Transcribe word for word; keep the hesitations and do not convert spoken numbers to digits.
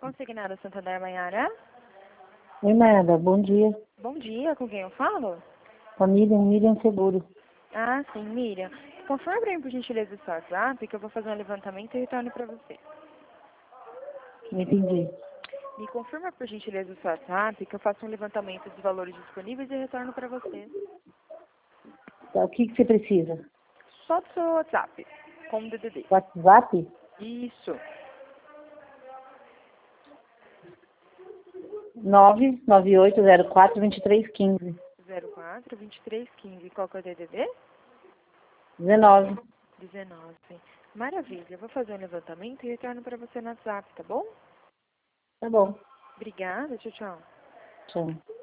Consignado Santander, Maiara. Oi, Nada, bom dia. Bom dia, com quem eu falo? Família, Miriam Seguro. Ah, sim, Miriam. Confirma pra mim, por gentileza, o seu WhatsApp, que eu vou fazer um levantamento e retorno pra você. Não entendi. Me confirma, por gentileza, o seu WhatsApp, que eu faço um levantamento dos valores disponíveis e retorno pra você. Tá, o que, que você precisa? Só do seu WhatsApp, com o D D D. WhatsApp? Isso. nove nove oito zero quatro dois três um cinco. zero quatro, vinte e três, quinze. Qual que é o D D D? dezenove. dezenove. Maravilha. Eu vou fazer um levantamento e retorno pra você no WhatsApp, tá bom? Tá bom. Obrigada. Tchau, tchau. Tchau.